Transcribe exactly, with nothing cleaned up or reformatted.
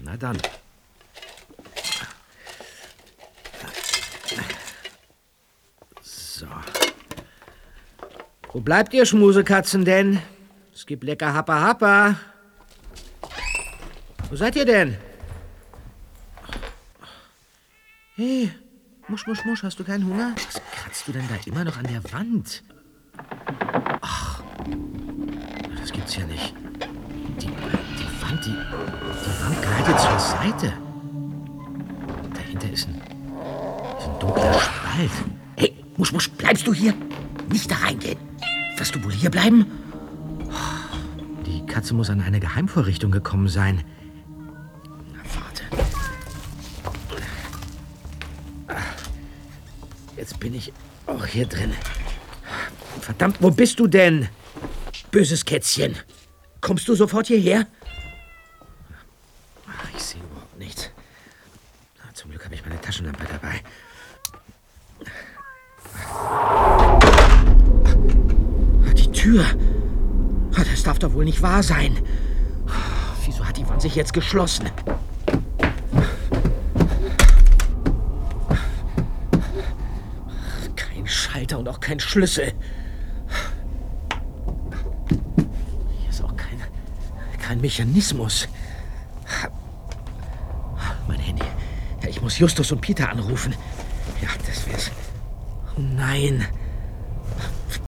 Na dann. So. Wo bleibt ihr Schmusekatzen denn? Es gibt lecker Happa Happa. Wo seid ihr denn? Hey, Musch, Musch, Musch, hast du keinen Hunger? Was kratzt du denn da immer noch an der Wand? Ach, das gibt's ja nicht. Die, die Wand, die, die Wand gleitet zur Seite. Dahinter ist ein, ist ein dunkler Spalt. Hey, Musch, Musch, bleibst du hier? Nicht da reingehen. Wirst du wohl hier bleiben? Die Katze muss an eine Geheimvorrichtung gekommen sein. Na, warte. Jetzt bin ich auch hier drin. Verdammt, wo bist du denn? Böses Kätzchen. Kommst du sofort hierher? Ach, ich sehe überhaupt nichts. Na, zum Glück habe ich meine Taschenlampe dabei. Die Tür. Das darf doch wohl nicht wahr sein. Wieso hat die Wand sich jetzt geschlossen? Kein Schalter und auch kein Schlüssel. Hier ist auch kein, kein Mechanismus. Mein Handy. Ja, ich muss Justus und Peter anrufen. Ja, das wär's. Oh nein.